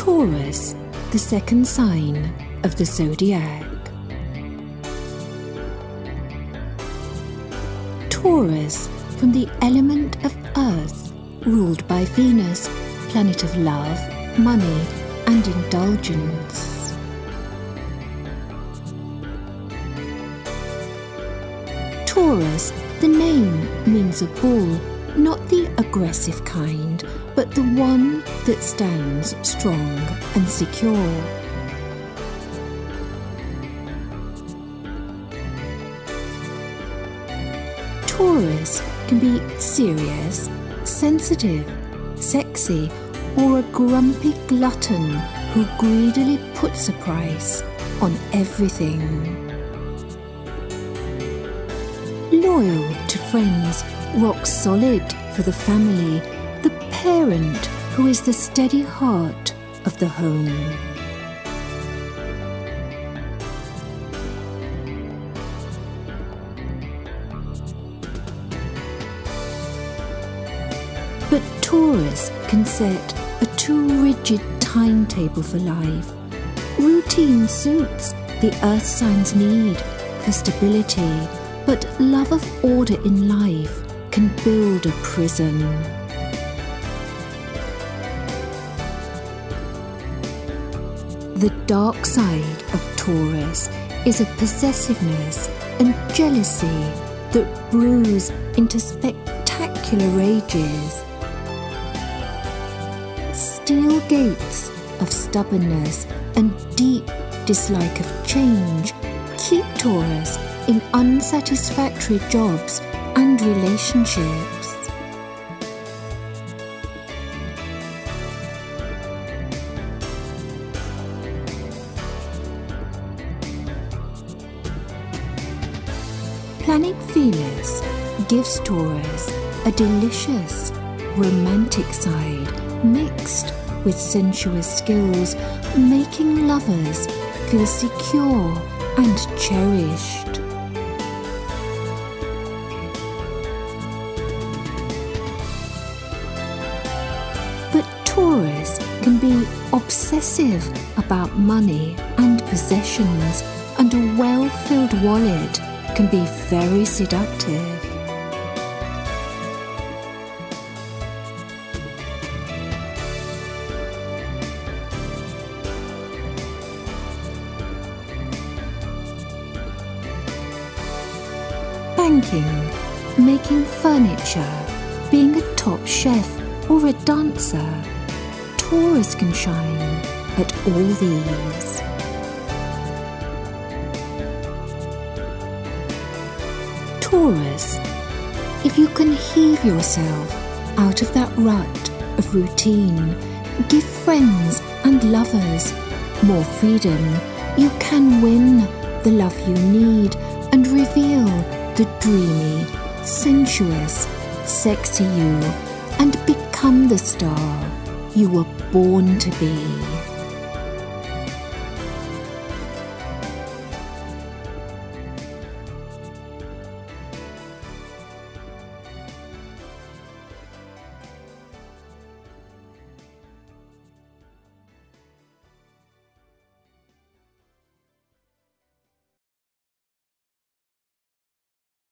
Taurus, the second sign of the zodiac. Taurus, from the element of Earth, ruled by Venus, planet of love, money, and indulgence. Taurus, the name means a bull, not the aggressive kind, but the one that stands strong and secure. Taurus can be serious, sensitive, sexy, or a grumpy glutton who greedily puts a price on everything. Loyal to friends, rock solid for the family, the parent who is the steady heart of the home. But Taurus can set a too rigid timetable for life. Routine suits the earth sign's need for stability, but love of order in life can build a prison. The dark side of Taurus is a possessiveness and jealousy that brews into spectacular rages. Steel gates of stubbornness and deep dislike of change keep Taurus in unsatisfactory jobs and relationships. Planet Venus gives Taurus a delicious, romantic side mixed with sensuous skills, making lovers feel secure and cherished. But Taurus can be obsessive about money and possessions, and a well-filled wallet can be very seductive. Banking, making furniture, being a top chef or a dancer, Taurus can shine at all these. Taurus, if you can heave yourself out of that rut of routine, give friends and lovers more freedom, you can win the love you need and reveal the dreamy, sensuous, sexy you, and become the star you were born to be.